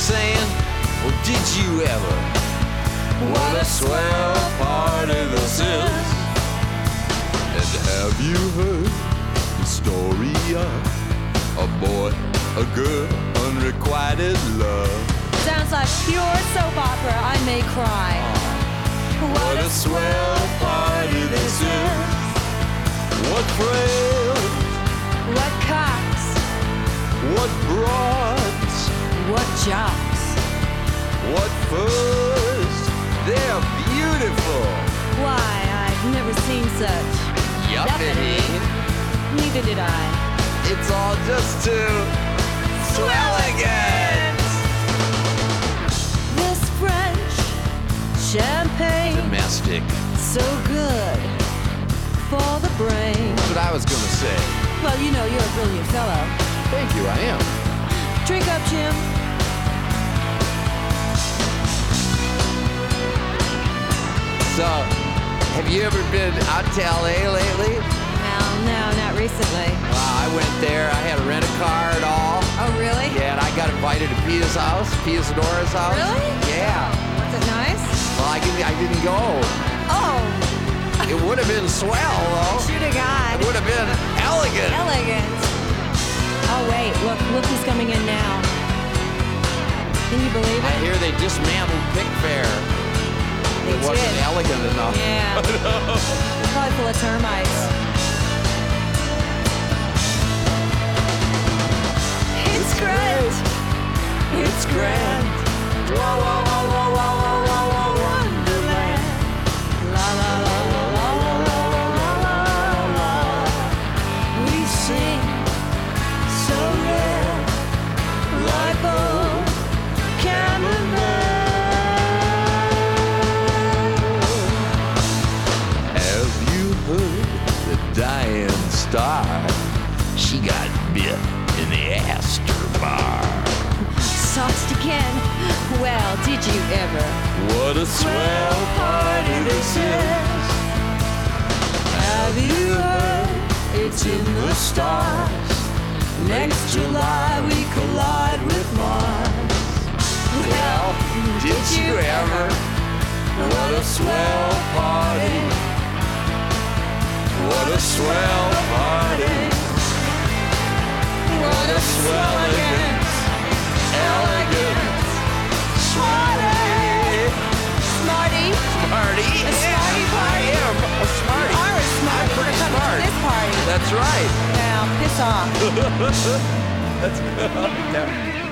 saying? Well, did you ever? What a swell party this is. And have you heard the story of a boy, a girl, unrequited love? Sounds like pure soap opera. I may cry. What a swell party this is. What frail, What cocks, what broads, what jocks. what furs. They're beautiful. Why, I've never seen such. Yuppity. Neither did I. It's all just too swelligant. This French champagne, Domestic. so good for the brain. That's what I was gonna say. Well, you know, you're a brilliant fellow. Thank you, I am. Drink up, Jim. So, have you ever been out to LA lately? Well, no, not recently. I went there. I had to rent a car and all. Oh, really? Yeah, and I got invited to Pia Zadora's house. Really? Yeah. Was it nice? Well, I didn't go. Oh, It would have been swell, though. shoot a guy. It would have been elegant. Elegant. Oh, wait, look who's coming in now. Can you believe I it? hear they dismantled Pick Fair. They It wasn't did. elegant enough. Yeah. They're probably full of termites. It's great. It's grand. Whoa, whoa, whoa, whoa, whoa, whoa, whoa, whoa, Wonderland. La la la la la la la la la la. We sing so rare, like old cameraman. Have you heard the dying star? She got bit in the Astor Bar. Sauced again. Well, did you ever? What a swell party this is. Have you heard? It's in the stars. Next July we collide with Mars. Well, did you ever? What a swell party. What a swell party. What a swell elegant, Smarty. Smarty. Smarty. Smarty. A smarty Yeah, party. I am a smarty. You are a smarty. I'm pretty You're coming smart. to this party. That's right. Now, piss off. That's good.